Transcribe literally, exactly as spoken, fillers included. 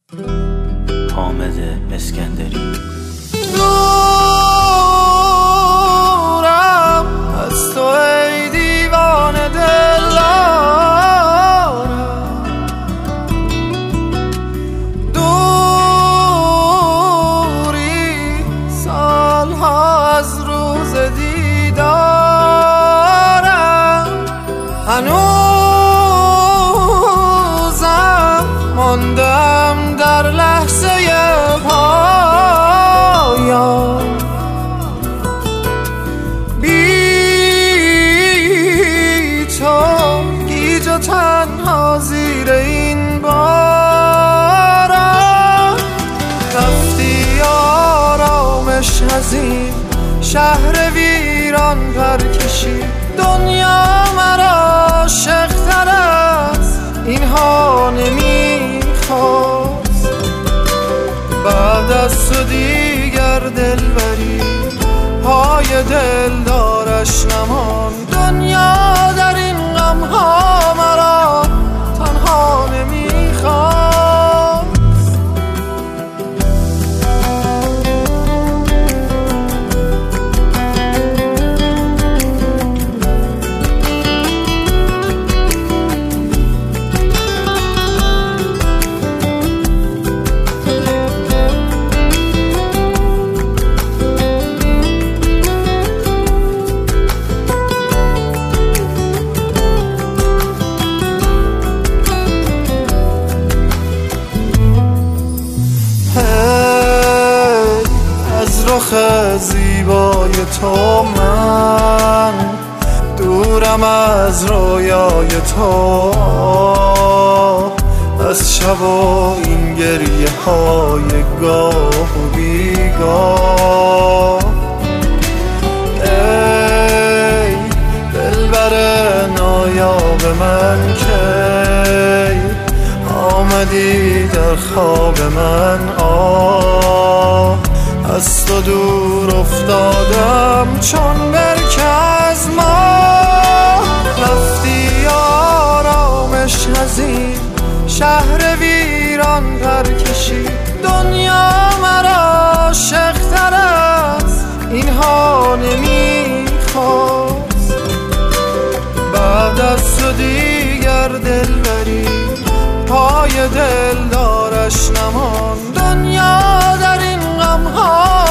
حامد اسکندری. دورم از تو ای دیوانه دلارم، دوری سالها از روز دیدارم، هنوزم ماندم در لحظه پایان، بی تو گیج و تنها زیر این بارم. رفتی آرامش از این شهر ویران پر کشی، دنیا مرا عاشق‌تر از اینها نمیخواست. بعد از تو دیگر دلبری پای دلدارش نمان، دنیا در این غمها مرا تنها نمیخواست. رخ زیبای تو من دورم، از رویای تو، از شب و این گریه های گاه و بیگاه. ای دلبر نایاب من کی آمدی در خواب من؟ آه از تو دور افتادم چون برگ از ما. رفتی آرامش از این شهر ویران پر کشی، دنیا مرا عاشق‌تر از اینها نمیخواست. بعد از تو دیگر دلبری پای دلدارش نمان، دنیا در این غمها